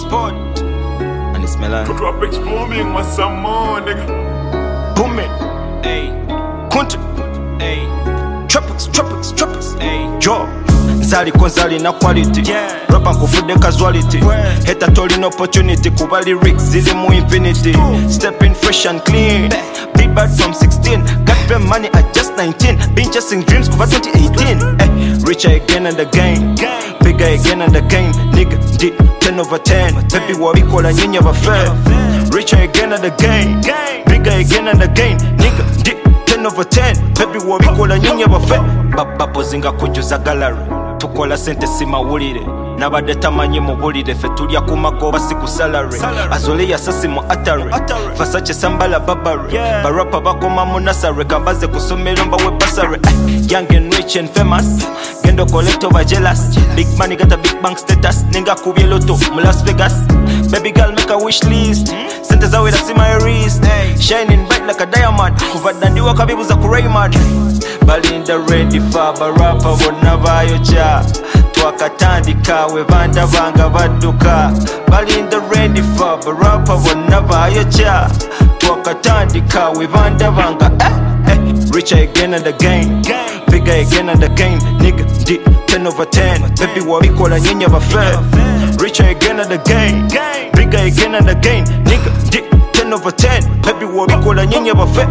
Sport. And it's Melan. Tropics booming, what's some more, nigga? Booming. Ayy. Country. Ayy. Tropics. Ayy. Yo. Nzali konzali na quality. Rapa nkufudde casuality. Heta tolina opportunity kuba lyrics zili mu infinity. Stepping fresh and clean. Big bad from 16. Got them money at just 19. Been chasing dreams kuva 2018. Richer again and again. Bigger again and again. Nigga D 10 over 10. Baby wabikola nyenye bafe. Richer again and again. Bigger again and again. Nigga D 10 over 10. Baby wabikola nyenye bafe. Bapo zinga kujuza gallery. Tukola sente si mawulire. Nabadde tamanyi mu bulire. Ffe tulya ku magoba si ku salary. Azole yasasi mu atari. Versace sambala babari. Barapa bakoma mu nasare. Kambaze ku somero mbawe basare. Young and rich and famous. Gendo collector ba jealous. Big money got a big bank status. Ninga kubye loto mu Las Vegas. Baby girl make a wish list. Sente zawe da si my wrist. Shining bright like a diamond. Kuva dandiwa kabibuza ku Raymond. Balinda ready for barapa bonna bayoja. Twakatandika we banda banga badduka. Balinda ready for barapa bonna bayoja. Twakatandika we banda banga Richer again and again. Bigger again and again. Nigga D 10 over 10. Baby wabikola nyenye bafe. Richer again and again. Bigger again and again. Nigga D 10 over 10. Baby wabikola nyenye bafe.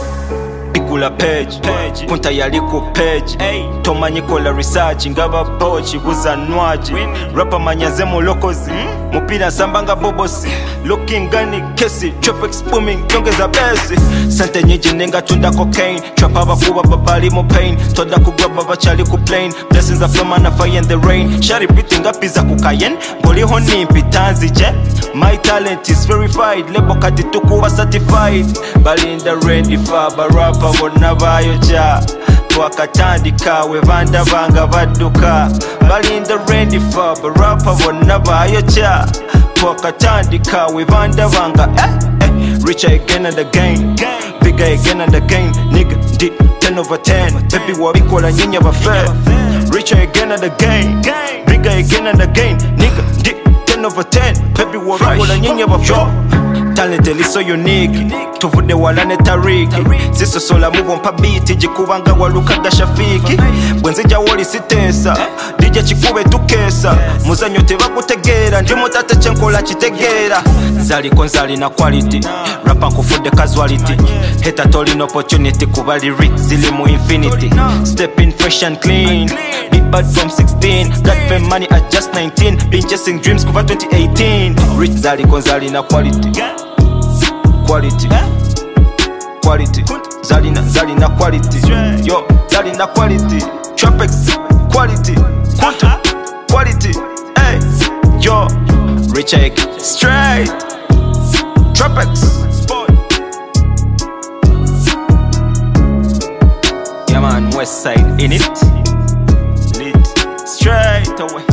Bigula page, punta yaliko page. Tomanyi kola research, ngaba pochi buza nwaji. Rapa manyaze mulokozi, mupira sambanga bobosi. Looking gani kesi, tropics booming, yongeza besi. Sente nyingi nenga tunda cocaine. Trap abakuba babali mu pain. Toda kugwaba bachali ku plane. Blessings are from and fire in the rain. Shari beating up pizza kukayen. Boli honi mpitanzi je. My talent is verified. Lebo kati tukuwa certified. Balinda ready for barapa bonna bayoja. Twakatandika we banda banga badduka. Balinda ready for barapa bonna bayoja. Twakatandika we banda banga Richer again and again. Bigger again and again. Nigga D 10 over 10. Baby wabikola nyenye bafe. Richer again and again. Bigger again and again. Nigga D 10 over 10. Baby wabikola nyenye bafe. Talent is so unique. Tuvude walane tariki. Siso sola mubo mpa beat. Jikubanga walukaga shafiki. Bwenzija woli sitesa. DJ chikube tukesa. Muzanyo teba kutegera. Ndi mutata chenkola chitegera. Nzali konzali na quality. Rapa nkufude casuality. Heta tolina opportunity kuba lyrics zili mu infinity. Stepping fresh and clean. Big bad from 16. Got fame money at just 19. Been chasing dreams kuva 2018. Rich zali konzali na quality. Quality. Zali na quality. Yo, zali na quality. Tropics, quality. Quality. Hey, yo, Richer straight. Tropics. Yeah man, West Side in it. Lit straight away.